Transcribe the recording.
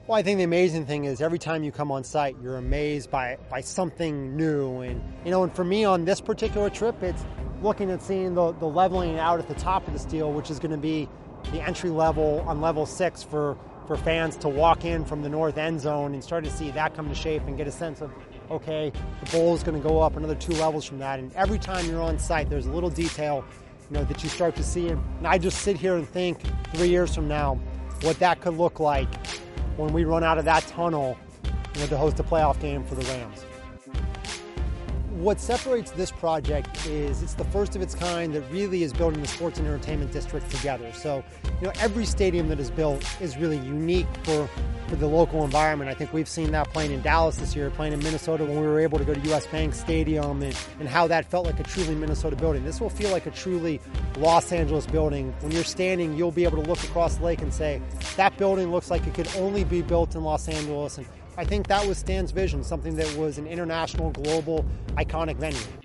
Well, I think the amazing thing is every time you come on site, you're amazed by something new. And for me on this particular trip, it's looking at seeing the leveling out at the top of the steel, which is going to be the entry level on level 6 for fans to walk in from the north end zone and start to see that come to shape and get a sense of, okay, the bowl is going to go up another 2 levels from that. And every time you're on site, there's a little detail, that you start to see. And I just sit here and think 3 years from now, what that could look like when we run out of that tunnel, to host a playoff game for the Rams. What separates this project is it's the first of its kind that really is building the sports and entertainment district together. So, every stadium that is built is really unique for the local environment. I think we've seen that playing in Dallas this year, playing in Minnesota when we were able to go to US Bank Stadium and how that felt like a truly Minnesota building. This will feel like a truly Los Angeles building. When you're standing, you'll be able to look across the lake and say, that building looks like it could only be built in Los Angeles. And I think that was Stan's vision, something that was an international, global, iconic venue.